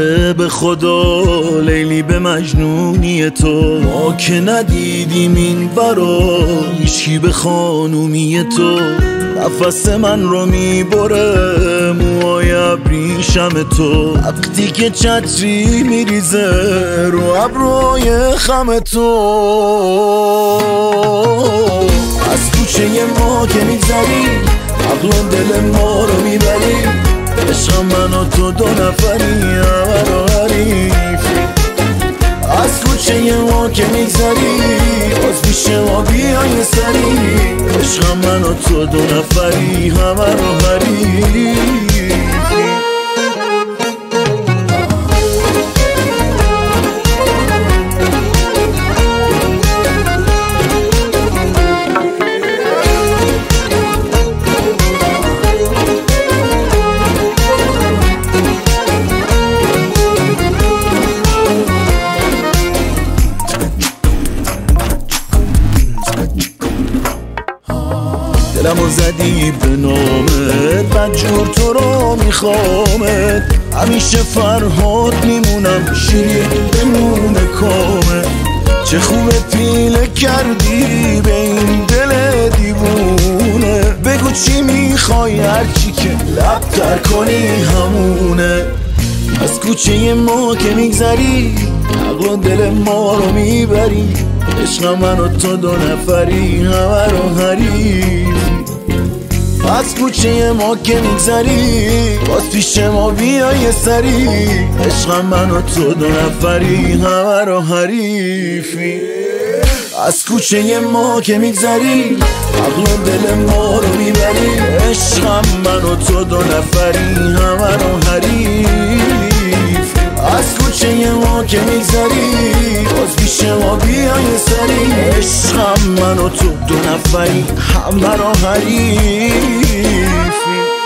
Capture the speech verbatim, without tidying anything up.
آره به خدا لیلی به مجنونی تو، ما که ندیدیم این برا هیچکی به خانومی تو. نفس من رو میبره موهای ابریشم تو، وقتی که چتری میریزه رو ابروی خم تو. از کوچه ما که میگذری عقل و دل ما رو میبری، عشق من و تو دو نفری همه رو حریفی. از کوچه ما که میگذری باز پیش ما بیای سری، عشق من و تو دو نفری همه رو حریفی. دلمو زدی به نامت بدجور تو رو میخوامت، همیشه فرهاد میمونم شیرین بمونه کامت. چه خوبه پیله کردی به این دل دیوونه، بگو چی میخوای هرچی که لب تر کنی همونه. از کوچه ما که میگذری عقل و دل ما رو میبری، عشق من و تو دو نفری همه رو حریفی. از کوچه ما که میگذری باز پیش ما بیای سری، عشق من و تو دو نفری همه رو حریفی. از کوچه ما که میگذری عقل و دل ما رو میبری، عشق من و تو دو نفری همه رو حریفی. از کوچه ما که میگذری باز پیش ما بیای سری، عشق من و تو دو نفری همه رو حریفی.